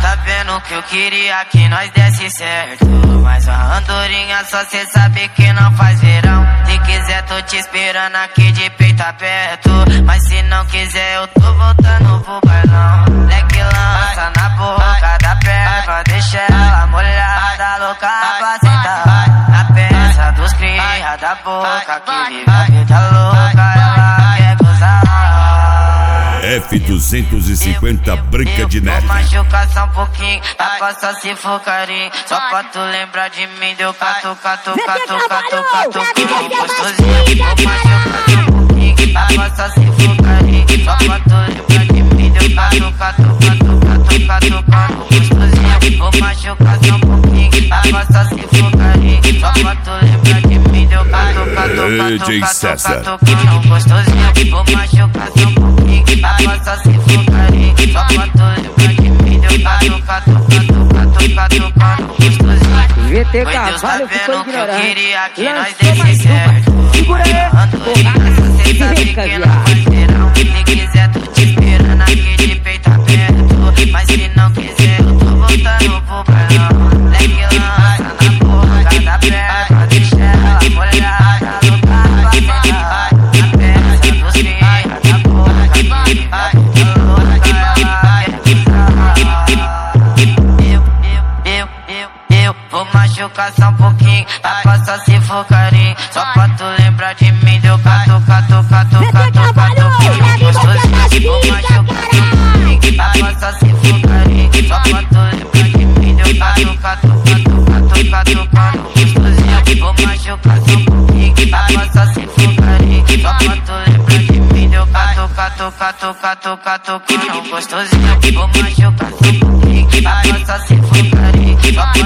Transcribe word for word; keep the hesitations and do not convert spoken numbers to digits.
sabendo que eu queria que nós desse certo, mas a andorinha só cê sabe que não faz verão. Se quiser tô te esperando aqui de peito aberto, mas se não quiser eu tô voltando pro bailão. Leque lança na boca da perna, deixa ela molhada, louca pra sentar na peça dos cria da boca, que vive a vida louca, ela quer gozar. F duzentos e cinquenta Branca de Neve. Vou machucar só um pouquinho, dá pra só se for carinho, só pra tu lembrar de mim, deu catu, catu, catu, catu, catu, gostosinho. Vou machucar só um pouquinho, dá pra só se for carinho, só pra tu lembrar de mim, deu catu, catu, catu, catu, catu, catu, gostosinho. Vou machucar só um pouquinho, dá pra só se for carinho, só pra tu lembrar de mim, deu catu, catu, catu, catu, catu, catu, gostosinho. Vou machucar só um pouquinho, dá pra só se for carinho, só pra tu lembrar de mim, deu catu, catu, catu, catu, catu, catu, gostosinho. V T Carvalho ficou ignorante. Queria que nós desse certo. Segura aí, cê sabe que não faz verão. Se quiser tô te esperando aqui de peito aberto, mas se não quiser eu tô voltando pro bailão. Leque lança na boca da perna, deixa ela molhada, louca pra sentar na peça dos cria da boca, que vive a vida louca, ela quer gozar. Eu, eu, eu, eu, eu vou machucar só um pouquinho, dá pra só se for carinho, só pra tu lembrar de mim, deu catu, catu, catu, catu, catu, gostosinho. Vou machucar só um pouquinho, dá pra só se for carinho, só pra tu lembrar de mim, deu catu, catu, catu, catu, catu, catu, gostosinho. Vou machucar só um pouquinho, dá pra só se for carinho, só pra tu lembrar de mim, deu catu, catu, catu, catu, catu, catu, gostosinho. Vou machucar só um pouquinho, dá pra só se for carinho, só